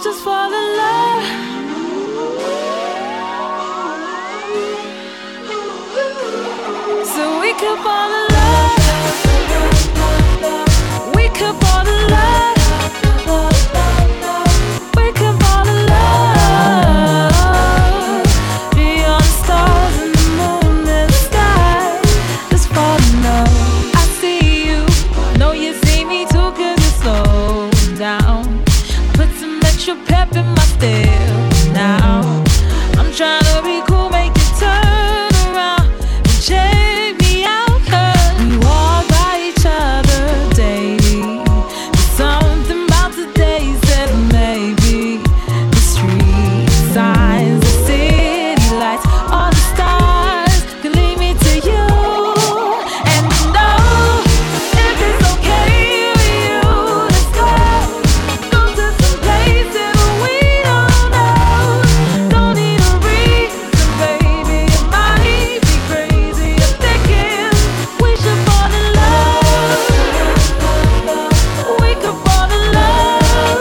just fall in love. So we could fall in love. We could fall in love. We could fall in love. Beyond the stars and the moon and the sky. Just fall in love. I see you, know you see me too, 'cause you slow down. Put some extra pep in my step now. I'm trying to be cool, make it turn around and check me out, 'cause we walk by each other daily. There's something about today that maybe the street signs, the city lights, all the stars can lead me to you. And know if it's okay with you, let's go to some places we don't know. Don't need a reason, baby. It might be crazy. I'm thinking we should fall in love. We could fall in love.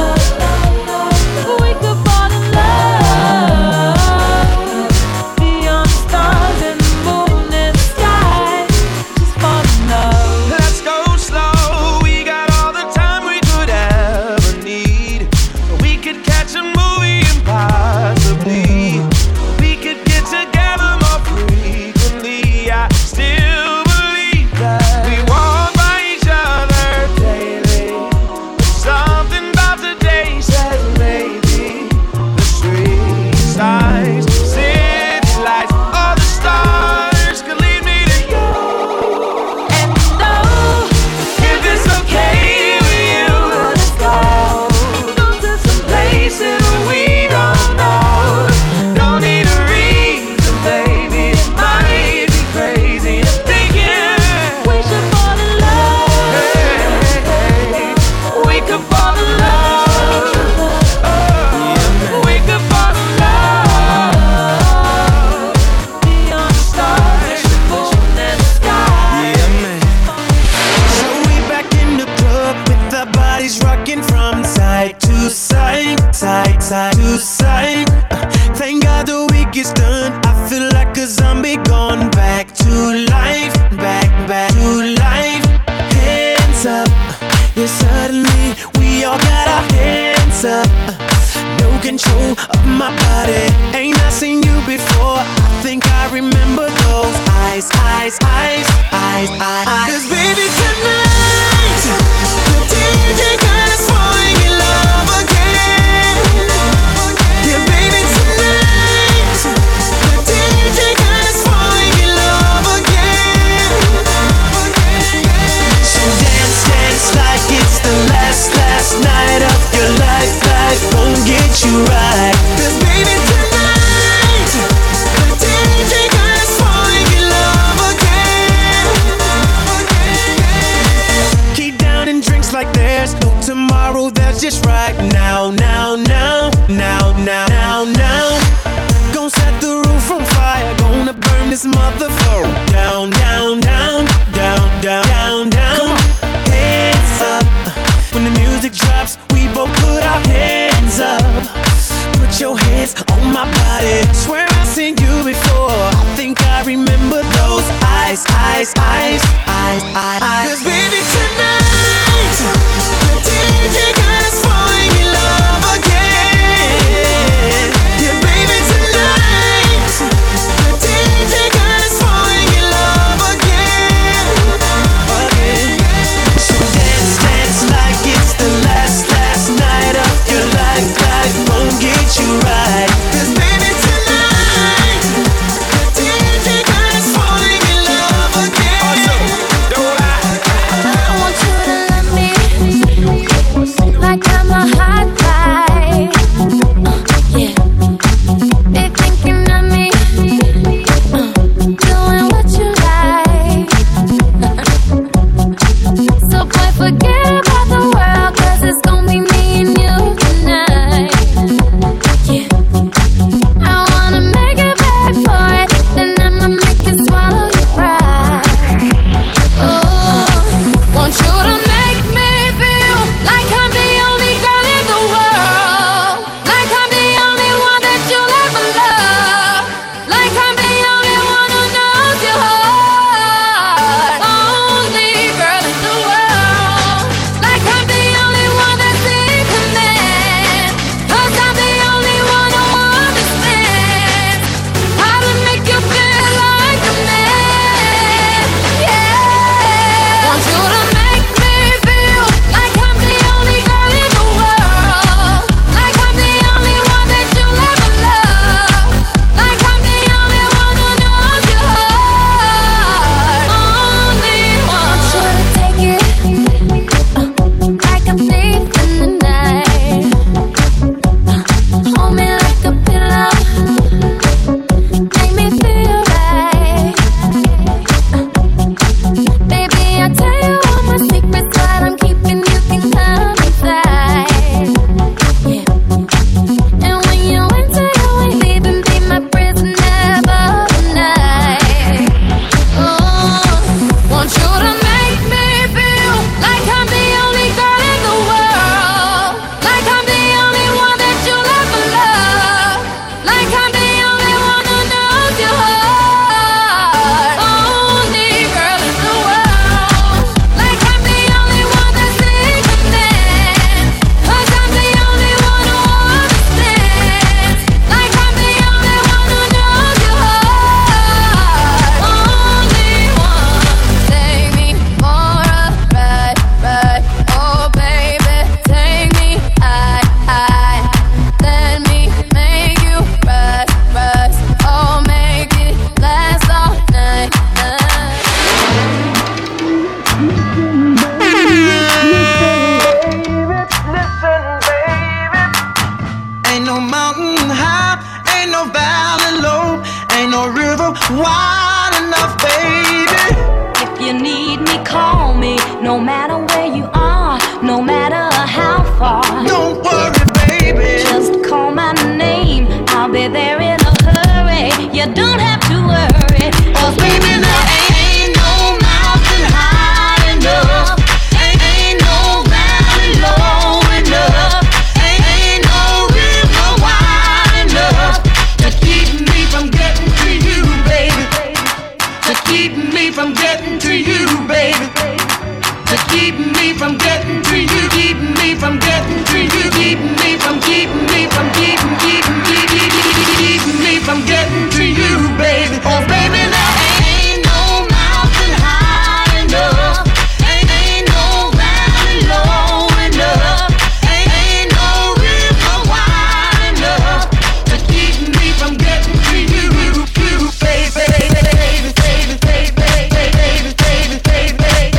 We could fall in love. Beyond the stars and the moon and the sky. Just fall in love. Let's go slow, we got all the time we could ever need. We could catch a movie and possibly we could get together more frequently. I still believe that we walk by each other daily. Something about today says maybe the street signs, city lights, all the stars could lead me to you. And know If it's okay with you, let's go to some places we don't know. Don't need a reason, baby. It might be crazy. I'm thinking we should fall in love. we could fall in love. We could fall in love. Beyond the stars, the moon and the sky. So we back in the club with our bodies rocking from side to side, side, side to side. Thank God the week is done. I feel like a zombie gone back to life, back to life. Hands up, yeah, suddenly we all got our hands up. No control of my body. Ain't I seen you before? I think I remember those eyes, eyes, eyes, eyes, eyes. 'Cause baby tonight, the DJ got us falling in love again. Yeah, baby tonight, the DJ got us falling in love again. So dance, dance like it's the last night of your life. Life won't get you right. 'Cause baby tonight, the DJ got us falling in love again. Keep downing drinks like there's no tomorrow. There's just right now, now, now, now, now, now, now. Gonna set the roof on fire. Gonna burn this motherfucker down, down, down, down, down, down, down. Hands up. When the music drops, we both put our hands up. Put your hands on my body. Swear I've seen you before. I think I remember those eyes, eyes, eyes, eyes, eyes. 'Cause baby tonight, the DJ got us falling in love again. Yeah, baby tonight, the DJ got us falling in love again. So dance, dance like it's the last night of your life. Life won't get you right. 'Cause baby tonight, the DJ got us falling in love again. no matter where you are, no matter how far. Don't worry, baby. Just call my name, I'll be there in a hurry. You don't have to worry, 'cause baby, there ain't no mountain high enough, ain't no valley low enough, ain't no river wide enough to keep me from getting to you, baby. To keep me from getting to you, baby. To keep me from getting to you, keep me from getting to you, keep me from keep me from keep me from getting to you, baby. Oh baby, there ain't no mountain high enough, ain't no valley low enough, ain't no river wide enough to keep me from getting to you, baby, baby, baby, baby, baby, baby, baby, baby,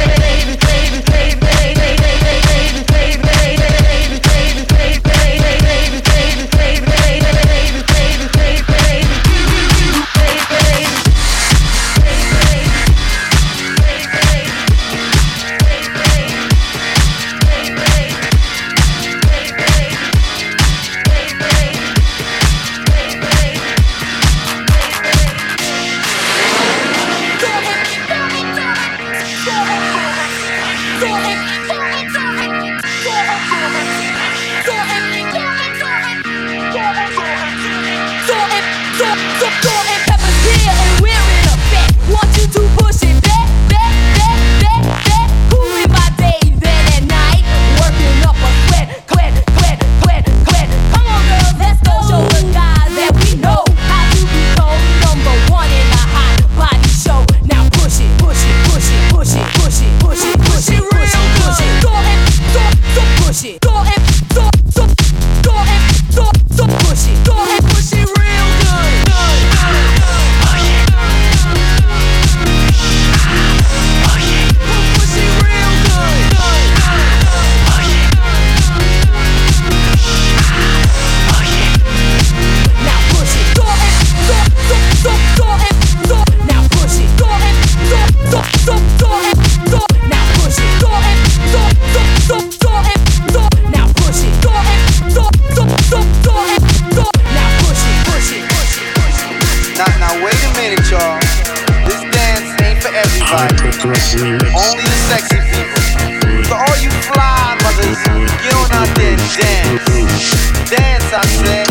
Only the sexy people. So all you fly mothers, get on out there and dance. Dance, I said.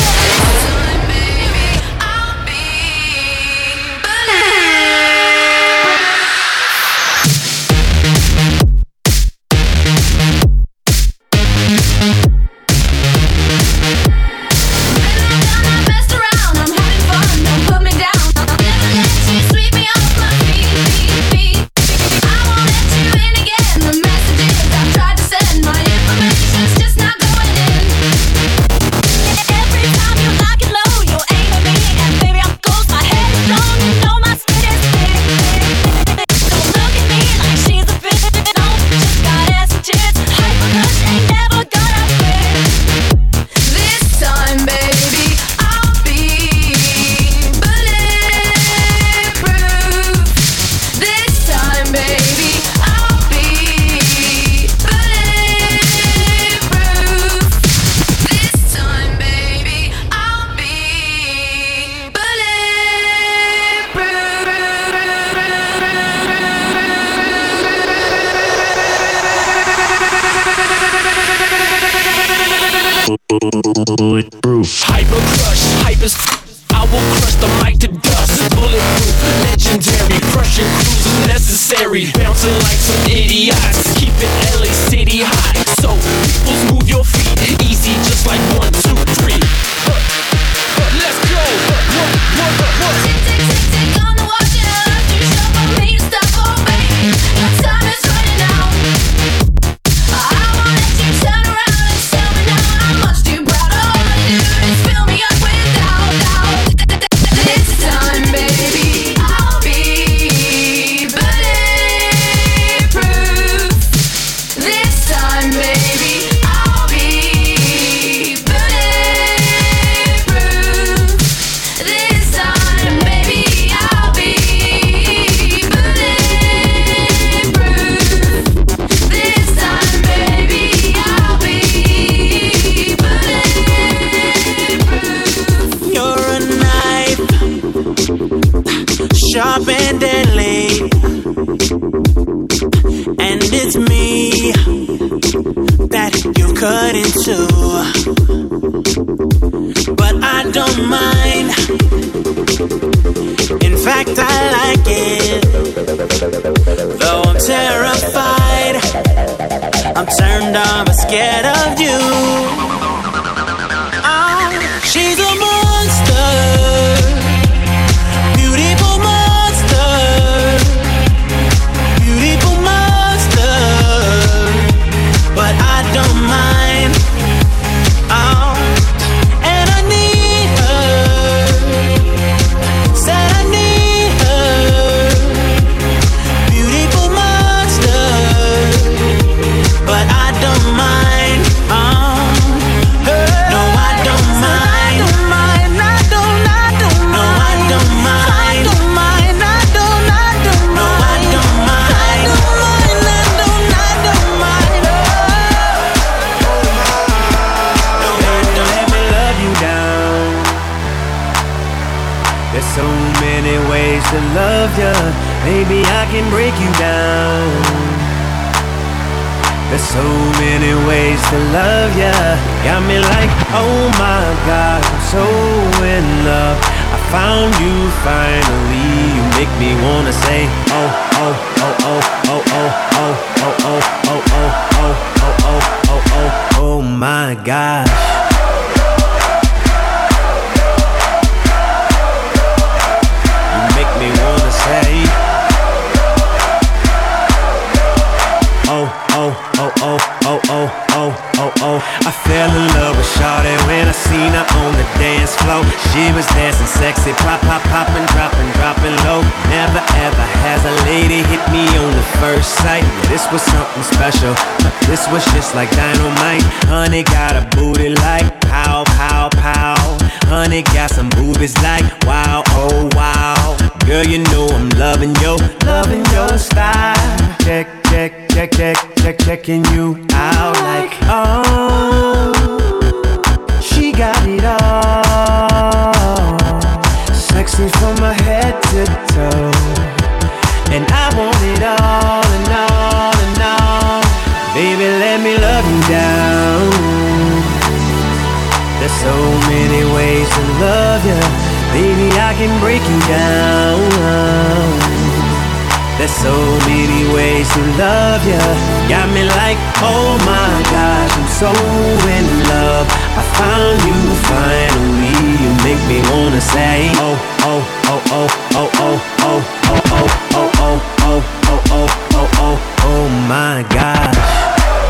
Bulletproof. Hyper crush, hyper. I will crush the mic to dust. Bulletproof, legendary. Crushing cruises necessary. Bouncing like some idiots. Keep it LA City high. So people move your feet. Easy, just like 1, 2, 3. Let's go. Tick, tick, tick, tick on the watch. Too sharp for me to stop, oh baby. Your time is running out. I won't let you turn around and tell me now I'm much too proud. All I do is fill me up with doubt. This time, baby, I'll be bulletproof. This time, baby, I'll be bulletproof. scared of you. She's a monster, beautiful monster, beautiful monster, but I don't mind. Oh, and I need her, said I need her, beautiful monster, but I don't mind. Her. No, I don't mind. So many ways to love ya, maybe I can break you down. There's so many ways to love ya, got me like, oh my God, I'm so in love. I found you finally, you make me wanna say, oh, oh, oh, oh, oh, oh, oh, oh, oh, oh, oh, oh, oh, oh, oh, oh my gosh. Me wanna say, oh, oh, oh, oh, oh, oh, oh, oh, oh. I fell in love with Shawty when I seen her on the dance floor. She was dancing sexy, pop, pop, poppin', dropping, dropping low. Never ever has a lady hit me on the first sight. This was something special, but this was just like dynamite. Honey got a booty like pow, pow, pow. Honey got some boobies like wow, oh wow. Girl, you know I'm loving your style. Check, check, check, check, check, checking you out like, oh, she got it all. Sexy from her head to toe. And I want it all and all and all. Baby, let me love you down. There's so many ways to love ya, baby, I can break you down. There's so many ways to love ya, got me like, oh my gosh, I'm so in love. I found you finally, you make me wanna say, oh, oh, oh, oh, oh, oh, oh, oh, oh, oh, oh, oh, oh, oh, oh, oh, oh my gosh.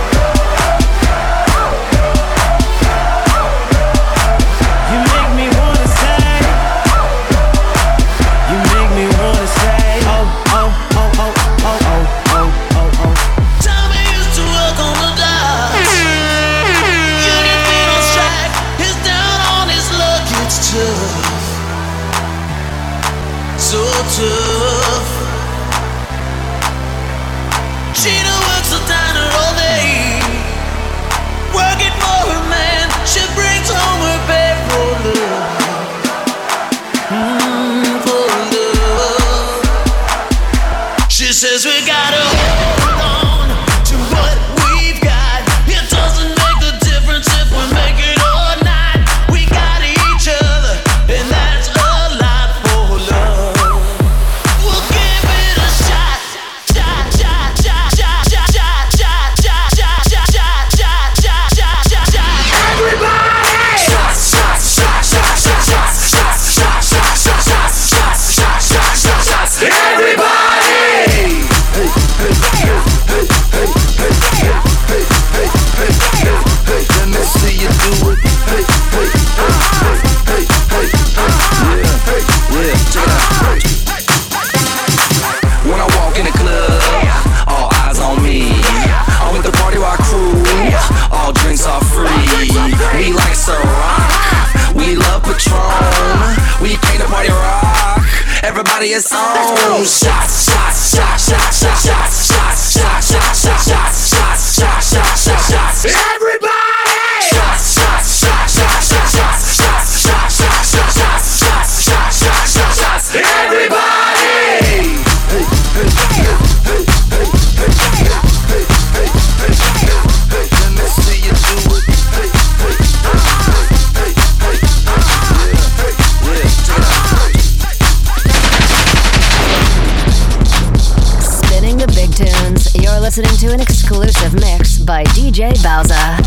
She done works the diner all day, working for her man. She brings home her pay for love, for love. She says we gotta hold on to what we've got. It doesn't make a difference if we make it or not. We got each other, and that's a lot for love. We'll give it a shot. When I walk in the club, all eyes on me. I'm with the party rock crew, all drinks are free. We like Ciroc, we love Patron. We came to party rock, everybody is on. Shots, shots, shots, shots, shots, shots, shots, shots, shots, shots, shots, shots, shots, shots, shots, shots. Everybody! Shots, shots, shots, shots, shots, shots, shots, shots, shots, shots, shots, shots, shots, shots, shots. Everybody! listening to an exclusive mix by DJ Bowser.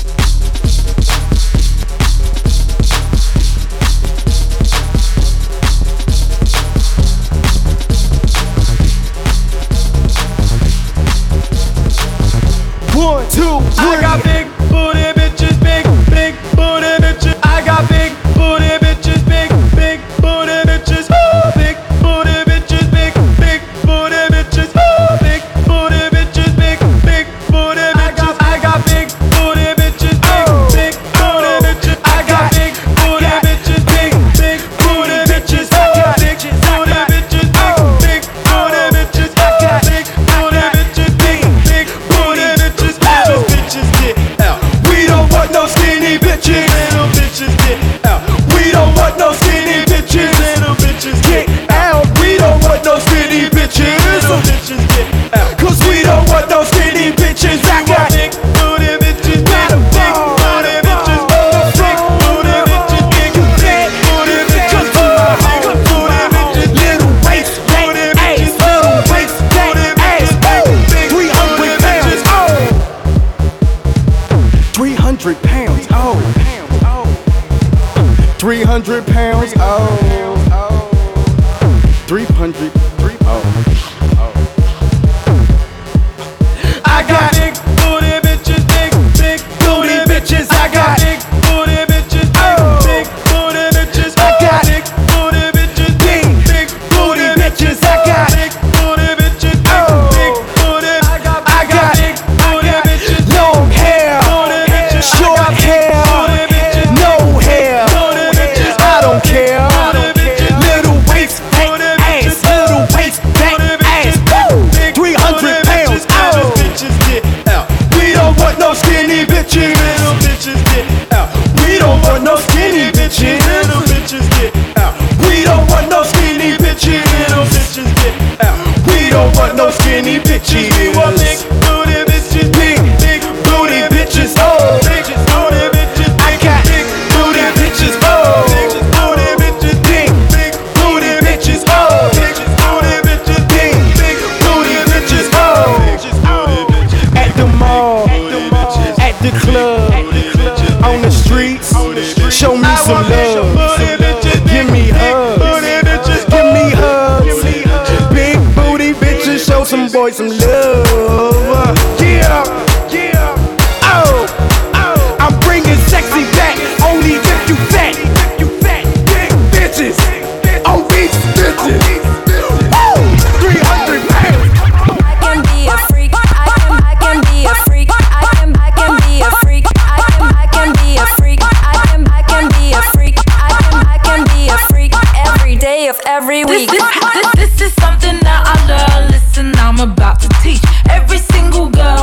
1, 2, 3. I got big booty bitches, big booty bitches. I got big booty bitches, big booty bitches. Oh, big booty bitches, big booty bitches. Oh, big booty bitches, big booty bitches. I got big booty bitches, big booty bitches. I got big booty bitches, big booty bitches. I got big booty bitches, big booty bitches. I got big booty bitches, big booty bitches. Bitches get out. We don't want no skinny bitches. Little bitches get out. We don't want no skinny bitches. Little bitches get out. We don't want no skinny bitches. Little bitches get out. Cause we don't want no skinny bitches. I got big booty bitches. Big booty bitches. Big booty bitches. Big booty bitches. Big booty bitches. Little waist. Booty bitches. Little waist. Booty bitches. Big 300 pounds. 300 pounds, 300 pounds, 300, I got big booty bitches, big booty bitches. I got big booty bitches, big booty bitches. I got big booty bitches, big booty bitches. I got big booty bitches, big booty. I got big booty bitches, long hair, short hair, no hair. I don't care. Little waist, fat ass, little waist, fat ass. 300 pounds. Bitches get out. We don't want no skinny bitches. Little bitches get out. We don't want no skinny bitches. Little bitches get out. We don't want no skinny bitches. Little bitches get out. We don't want no skinny bitches. We want big booty bitches. Big booty bitches. Oh, big booty bitches. I got big booty bitches. Oh, big booty bitches. Big booty bitches. Oh, big booty bitches. Big booty bitches. Oh, at the mall, at the club, on the streets, show me some love. Give me hugs, give me hugs. Big booty bitches, show some boys some love. Yeah, oh, I'm bringing sexy back. Only if you fat, big bitches, oh these bitches. 300 pounds. I can be a freak. I can be a freak. I can be a freak. I can be a freak. I can be a freak. I can be a freak every day of every week. This is something that I learned. Listen, I'm about to teach every single girl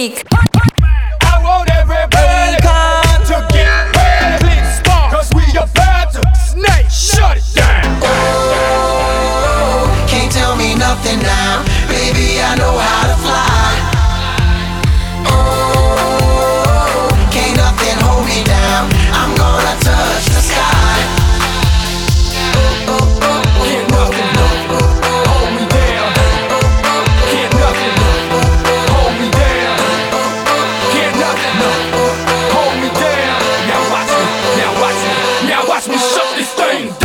freak. I want everybody to get ready. Please stop, cause we about to snake shut it down. Oh, can't tell me nothing now. Baby, I know how to fly. Oh, can't nothing hold me down. I'm gonna touch the sky. Can't nothing hold me down. Can't nothing hold me down. Can't nothing hold me down. Now watch me, now watch me, now watch me shut this thing down.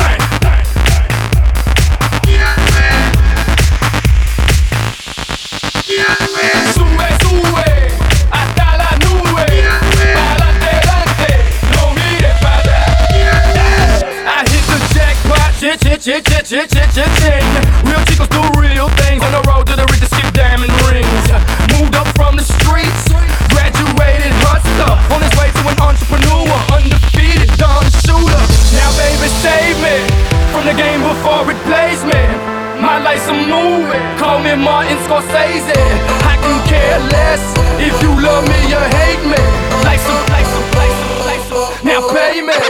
Sube, sube, hasta la nube. Para adelante, no mires para atrás. I hit the jackpot, ching. Real chicos do real things on the road to the richest, skip diamond rings. Moved up from the streets, graduated hustler, on his way to an entrepreneur, undefeated Don Shooter. Now baby save me from the game before it plays me. My life's a movie, call me Martin Scorsese. I can care less if you love me or hate me. Like some, now pay me.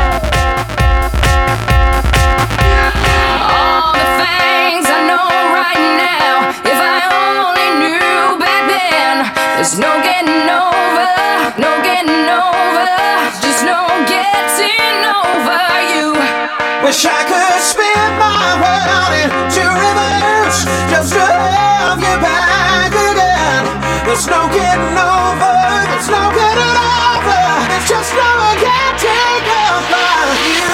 All the things I know right now, if I only knew back then. There's no getting over, no getting over, just no getting over you. Wish I could spin my world into reverse, just to have you back again. There's no getting over, there's no getting over, there's just no getting over you.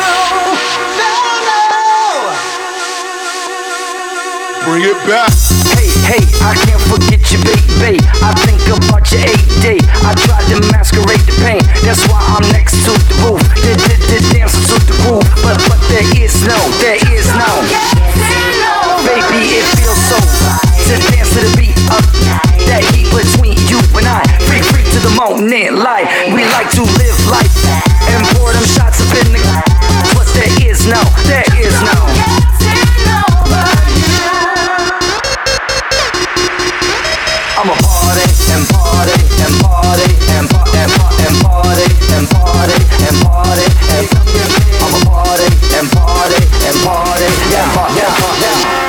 No. Bring it back. Hey, I can't forget you, baby. I think about your 8-day. I tried to masquerade the pain. That's why I'm next to the roof. Dancing to the groove, but there is no. Baby, it feels so right to dance to the beat of that heat between you and I. Free to the moment, light. We like to live life and pour them shots up in the. But there is no. I'm a party and party and party and party and party and party and party and I'm a party and party and party and party and party.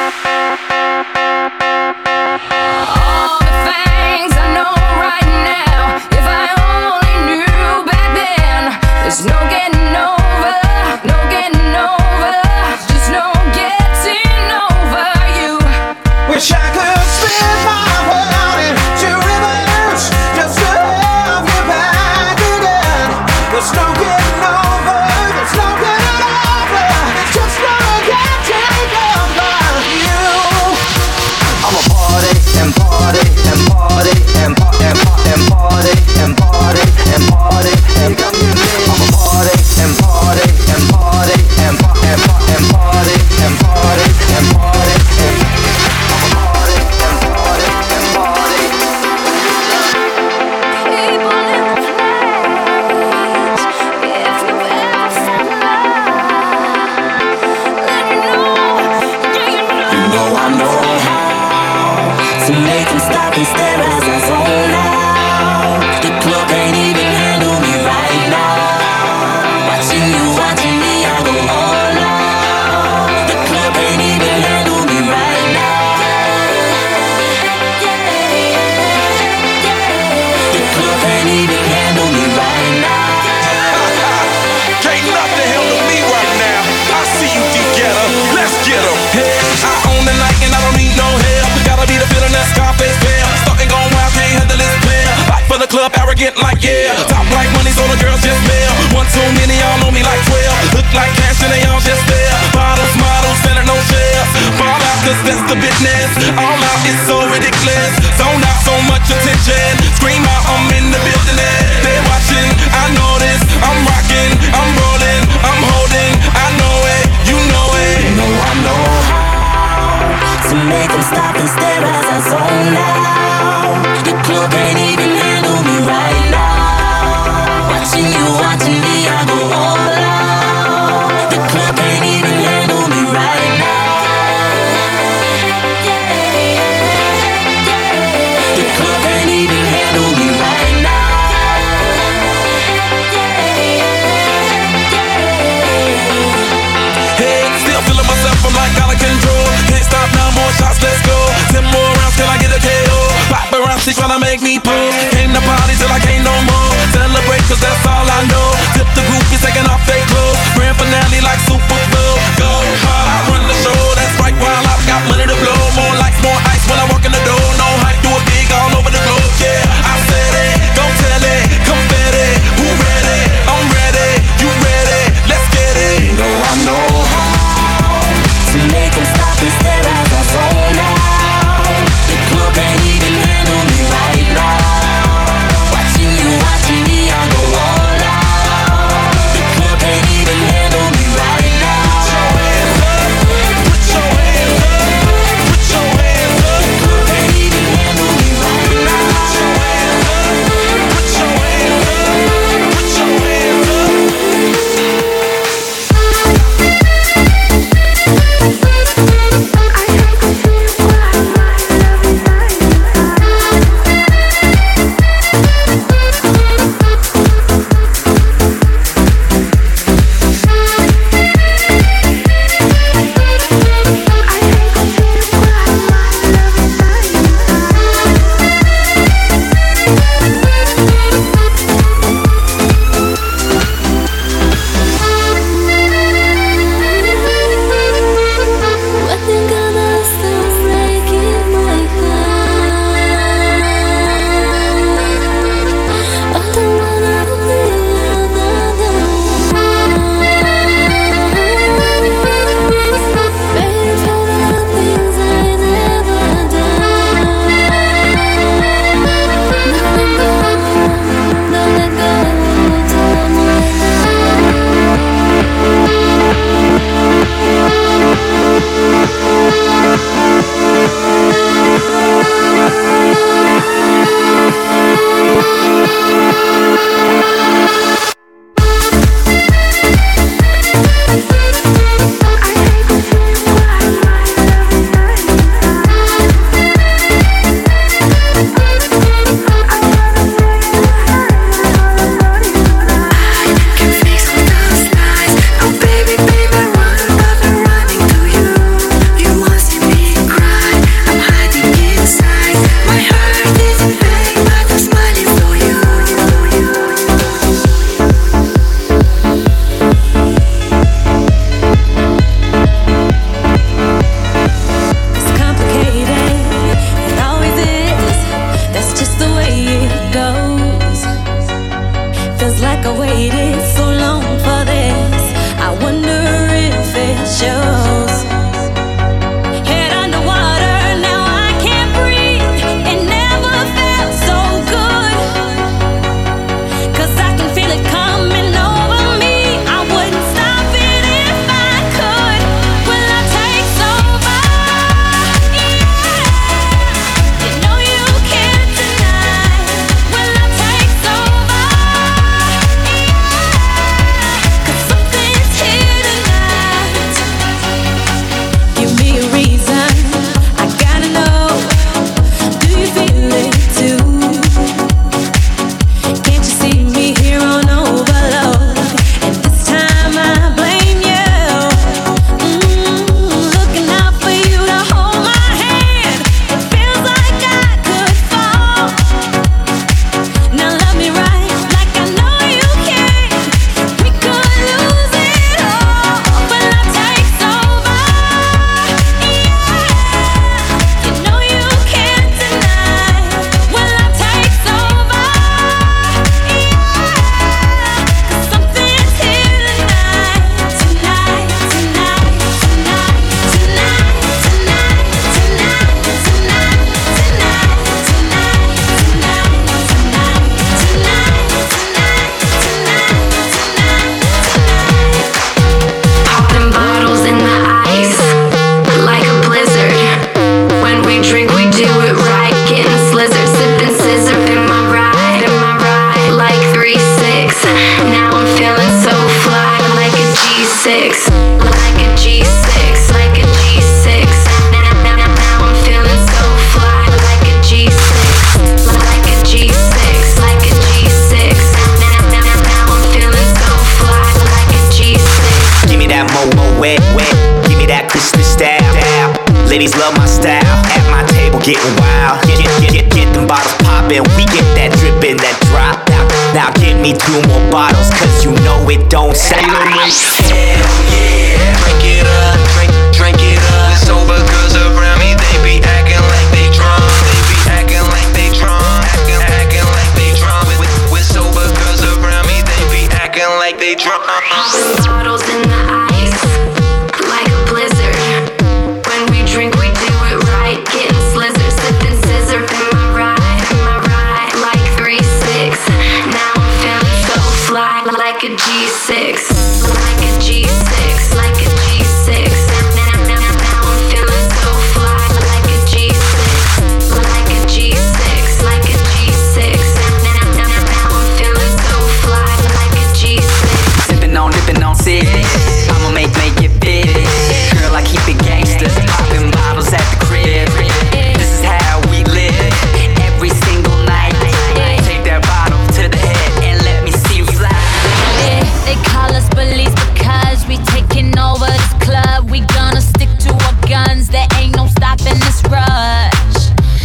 All the things I know right now, if I only knew back then. There's no getting over, no getting over, just no getting over you. Wish I could spin my world into reverse, just to have you back again. There's no getting over, there's no getting over, there's just no getting over you. I'm a party and party and party and party and party and party and party and I'm a party and party and party and party and party and party and party and party and I'm a party and party and party. People in the flesh, if you've ever felt love, let me know, yeah, you know I know how to make them stop and stare as I zone out. The club can't even handle me right now. Watching me, I go all out. The club can't even handle me right now. The club can't even handle me right now. Can't nothing handle me right now. I see you, D-Getter. Let's get 'em. Hey, I own the night and I don't need no help. Gotta be the feeling that Scarface feel. Starting going wild, can't handle this pill. Fight for the club, arrogant like yeah. Top like money, so the girls just mail. One too many, y'all know me like 12. Look like cash and they all just there. Bottles, models, selling no shares. Fall out, cause that's the business. All out is so ridiculous. Zone out, so much attention. Scream out, I'm in the building. They're watching, I know this. I'm rocking, I'm rolling, I'm holding. I know it, you know it. You know I know how to make them stop and stare as I zone out. The club can't even handle me right now. Watching me, I go all out. The club can't even handle me right now. make me pull. Came to party till I can't no more. Celebrate cause that's all I know. Tip the groupies taking off their clothes. Grand finale like Super Bowl. Go hard, I run the show. That's right, while I've got money to blow. More lights, more ice when I walk in the door. No hype, do it big all over the globe. Yeah, I said it, don't tell it. Confetti, who ready? I'm ready, you ready? Let's get it. No, I know how to make them stop and stare as I zone out. The club can't even handle me right now. Watching me, I go all out. The club can't even handle me right now. Put your hands up, put your hands up. The club can't even handle me right now. Put your hands up, put your hands up. getting wild. Get them bottles poppin'. We get that drippin', that drop. Now get me 2 more bottles, cause you know it don't stop. Hell yeah, drink it up, drink it up. It's sober girls around me, they be acting like they drunk. They be acting like they drunk, acting like they drunk. With sober girls around me, they be acting like they drunk. Bottles in the ice, like a blizzard. When we drink, we do it right. Getting slizzard, sipping scissor. Am I right? Like 3-6. Now I'm feeling so fly, like a G6. Like a G6, like a G6. Now I'm feeling so fly, like a G6. Like a G6, like a G6. Now I'm feeling so fly, like a G6. Sipping on, dipping on six. I'ma make it big. Girl, I keep it gangster. Popping bottles at the crib. This is how we live. Every single night. Take that bottle to the head and let me see you fly. Yeah, they call us bullies because we taking over this club. We gonna stick to our guns. There ain't no stopping this rush.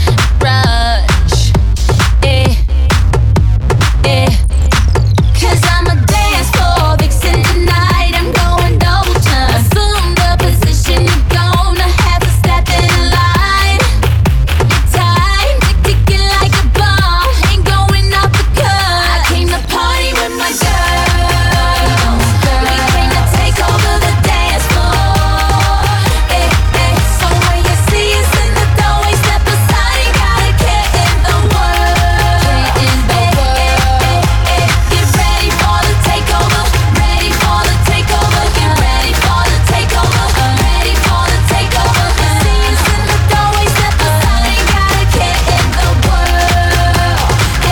Yeah, yeah. Cause I'm a dance floor vixen tonight. I'm going double time. Assume the position, you're gonna have to step in line. Your time, ticking like a bomb. Ain't going off the cut. I came to party with my girls. We came to take over the dance floor. So when you see us in the doorway, step aside. Ain't got a care in the world. Get ready for the takeover. Ready for the takeover. Get ready for the takeover. Ready for the takeover. See us in the doorway, step aside. Ain't got a care in the world.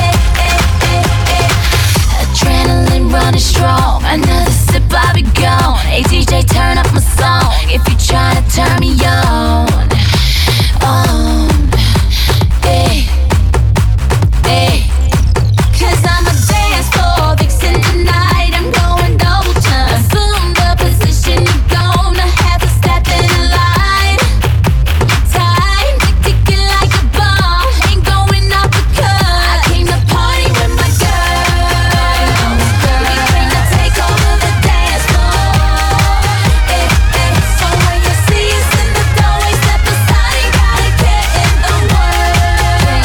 Adrenaline running strong. Another sip, I'll be gone. Hey DJ, turn up my song. If you tryna turn me on. Hey. Cause I'm a dance floor vixen tonight. I'm going double time. Assume the position, you're gonna have to step in line. Time, ticking like a bomb. Ain't going off the cut. I came to party with my girls. We came to take over the dance floor. So when you see us in the doorway, step aside. Ain't got a care in the world.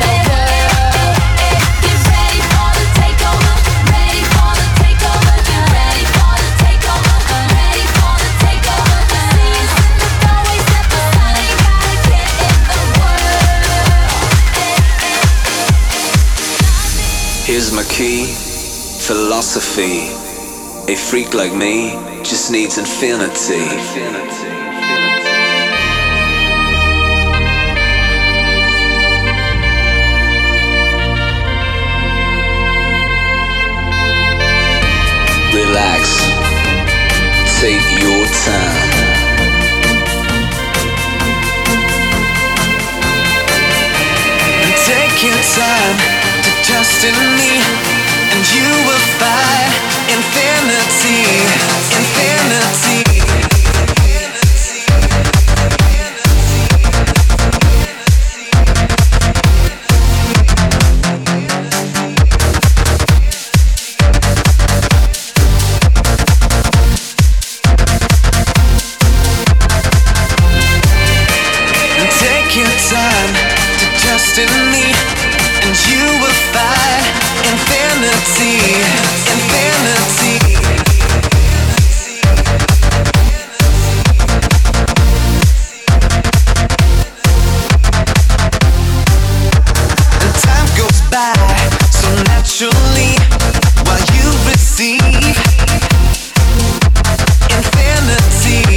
Get ready for the takeover. Ready for the takeover. Get ready for the takeover. Ready for the takeover. See us in the doorway, step aside. Ain't got a care in the world. Here's my key, philosophy. A freak like me just needs infinity. Relax, take your time. Take your time to trust in me, and you will find infinity, infinity. Take your time to trust in me, and you will find infinity, infinity. And time goes by so naturally while you receive infinity.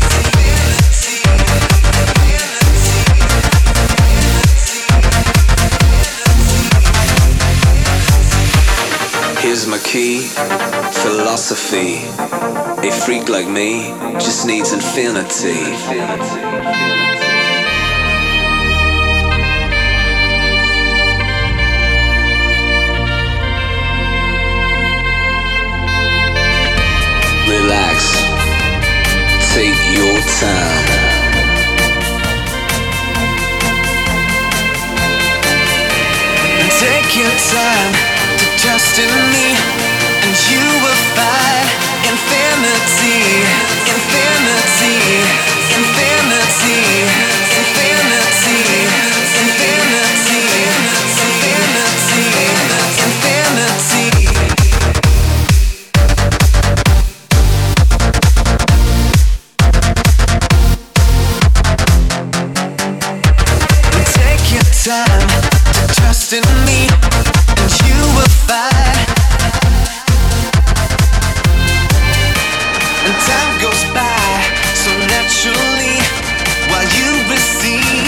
Here's my key, philosophy. A freak like me just needs infinity. Relax, take your time. time to trust in me, and you will find infinity, infinity, infinity, infinity, infinity, infinity, Take your time to trust in me, and you will find. And time goes by so naturally while you receive